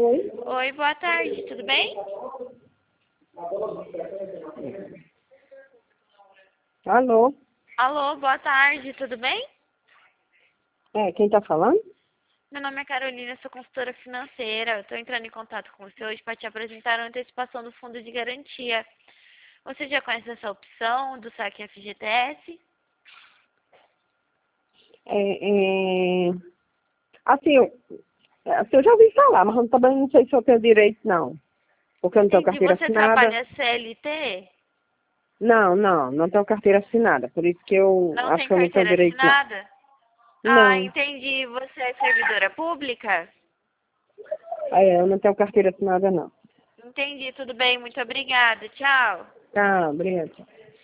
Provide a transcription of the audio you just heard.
Oi? Oi, boa tarde, tudo bem? Alô? Alô, boa tarde, tudo bem? Quem tá falando? Meu nome é Carolina, sou consultora financeira. Eu estou entrando em contato com você hoje para te apresentar a antecipação do fundo de garantia. Você já conhece essa opção do saque FGTS? Assim, eu já ouvi falar, mas eu também não sei se eu tenho direito, não. Porque eu não tenho Entendi. carteira Você assinada. trabalha CLT? Não tenho carteira assinada. Por isso que eu Não acho tem que eu não tenho carteira direito, não. assinada? Ah, Não, entendi. Você é servidora pública? eu não tenho carteira assinada, não. Entendi, tudo bem, muito obrigada. Tchau. Tá, obrigada.